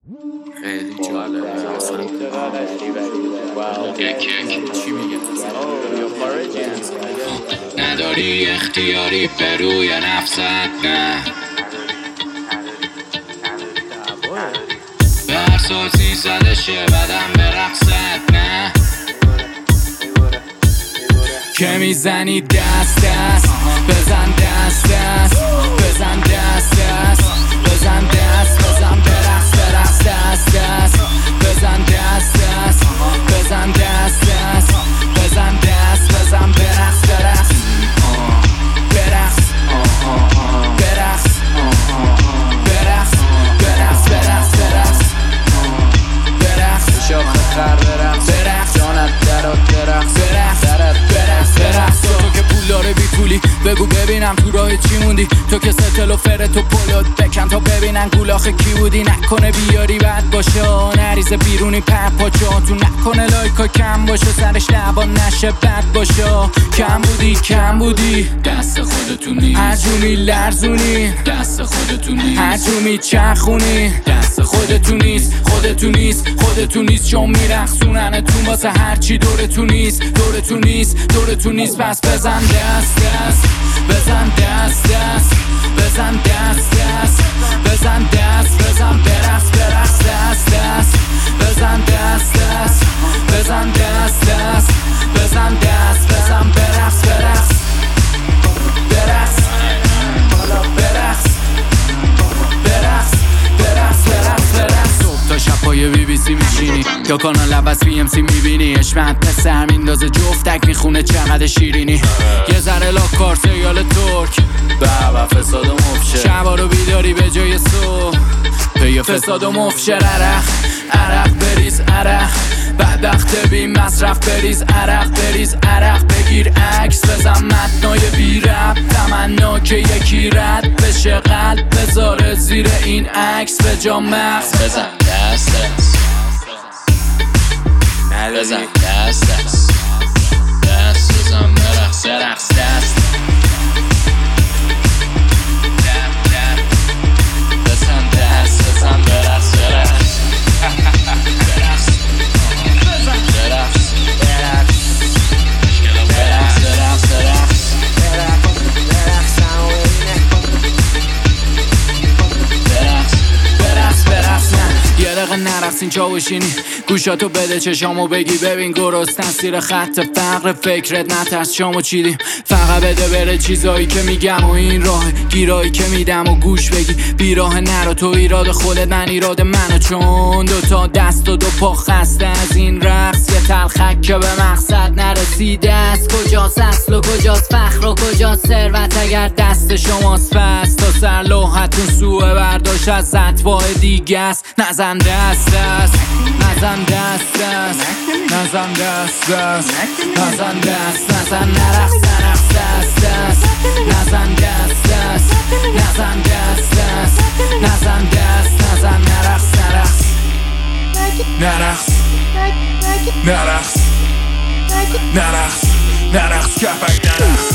خیلی جالبه اصلا. چی میگه؟ نداری اختیاری به روی نفست، نه به هر سازی زدشه بدم به رقصت، نه که میزنی دست دست بزن، دست دست بزن، دست دست بزن، دست بزن، برقص برقص، دست دست بزن، دست دست بزن، دست دست بزن، دست بزن، برقص برقص برقص برقص برقص برقص برقص برقص برقص شاخ خر برقص، جانت درات برقص، برقص تو که پول داره بی پولی بگو ببینم تو راه چی موندی، تو که ستل و فرت و پلوت بکن تا ببینن گولاخه کی بودی، نکنه بیاری بد باشه نریزه بیرونی پر پاچه تو، نکنه لایکا کم باشه سرش لبا نشه بد باشه، کم بودی کم بودی دست خودتونی، هجومی لرزونی دست خودتونی، هجومی چرخونی دست خودتون نیست، خودتون نیست، خودتون نیست، چون میرخصونن تو واسه هرچی دورتون نیست، دورتون نیست، دورتون نیست، پس بزن دست دست بزن، دست دست بزن، دست دست بزن، دست بزن، برقص برقص، دست دست بزن، دست دست بزن، دست دست بزن، دست بزن، برقص برقص برقص برقص برقص برقص برقص برقص. صبح تا شب پای BBC میشینی یا کانال عوض BMC میبینی، اشمت پسر میندازه جفتک میخونه چقدر شیرینی، یه ذره لاکار سیال ترک بابا فساد و مفشه، شبا رو بیداری به جای صبح پی فساد و مفشه، عرق عرق بریز عرق بدبخت بی مصرف بریز عرق بریز عرق بگیر عکس بزن متنای بی رب تمنا که یکی رد بشه قلب بذاره زیر این عکس به جا مغز، بزن دست دست بزن، دست دست دست بزن، برقص برقص، دست بزن، دست بزن، برقص برقص برقص برقص برقص برقص برقص یه دقیقه نرقصین چاوشینی گوشاتو بده چشامو بگی ببین گرستن سیر خط فقر فکرت نترس شامو چیدیم، فقط بده بره چیزایی که میگم و این راه گیرایی که میدم و گوش بگی بیراه نرو، تو ایراد خودت من ایراد منو، چون دوتا دست و دو پا خسته از این رقص، یه تلخک که به مقصد نرسیده است، کجاست اصل و کجاست فخر و کجاست ثروت اگر دست شماست، پس تا سر لوحتون سوء برداشت از اتباع دیگه است، نزن دست دست نزن دست دست نزن دست دست نزن دست نزن نرقص نرقص دست دست نزن دست دست نزن دست دست نزن دست نزن نرقص نرقص نرقص نرقص نرقص نرقص کپک نرقص